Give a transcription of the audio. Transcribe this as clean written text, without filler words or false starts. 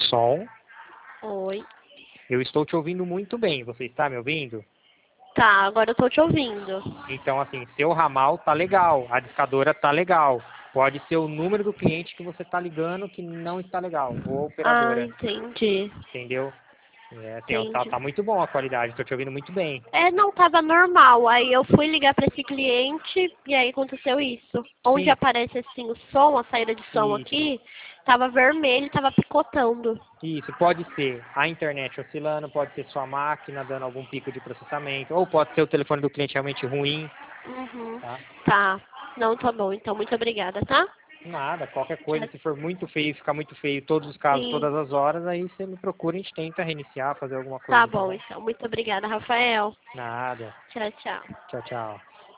Som, Oi. eu estou te ouvindo muito bem. Você está me ouvindo? Tá, agora eu tô te ouvindo. Então, assim, seu ramal tá legal, a discadora tá legal. Pode ser o número do cliente que você tá ligando que não está legal, ou a Ah, operadora, entendi. entendeu? É, assim, ó, tá Entendi. muito bom a qualidade, tô te ouvindo muito bem. É, não, tava normal. Aí eu fui ligar pra esse cliente e aí aconteceu isso. Onde Sim, aparece assim o som, a saída de som isso. aqui, tava vermelho, tava picotando. Isso, pode ser a internet oscilando, pode ser sua máquina dando algum pico de processamento, ou pode ser o telefone do cliente realmente ruim, Uhum. tá? Tá. Não, tá bom. Então, muito obrigada, tá? Nada, qualquer coisa, Tchau. se for muito feio, ficar muito feio todos os casos, Sim. todas as horas, aí você me procura, a gente tenta reiniciar, fazer alguma Tá coisa, tá bom, bom? então. Muito obrigada, Rafael. Nada. Tchau, tchau. Tchau, tchau.